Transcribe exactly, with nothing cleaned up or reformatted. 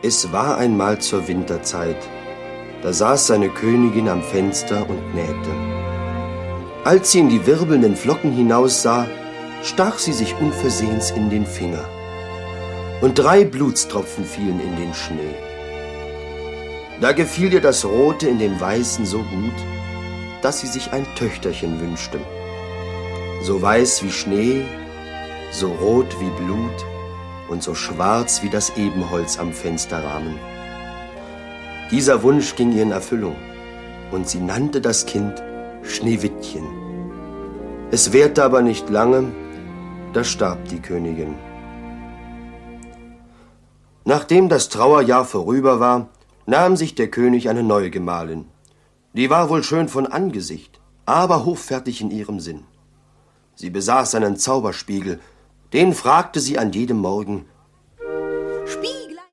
Es war einmal zur Winterzeit. Da saß seine Königin am Fenster und nähte. Als sie in die wirbelnden Flocken hinaussah, stach sie sich unversehens in den Finger. Und drei Blutstropfen fielen in den Schnee. Da gefiel ihr das Rote in dem Weißen so gut, dass sie sich ein Töchterchen wünschte. So weiß wie Schnee, so rot wie Blut und so schwarz wie das Ebenholz am Fensterrahmen. Dieser Wunsch ging ihr in Erfüllung, und sie nannte das Kind Schneewittchen. Es währte aber nicht lange, da starb die Königin. Nachdem das Trauerjahr vorüber war, nahm sich der König eine neue Gemahlin. Die war wohl schön von Angesicht, aber hochfertig in ihrem Sinn. Sie besaß einen Zauberspiegel, den fragte sie an jedem Morgen: Spiegel,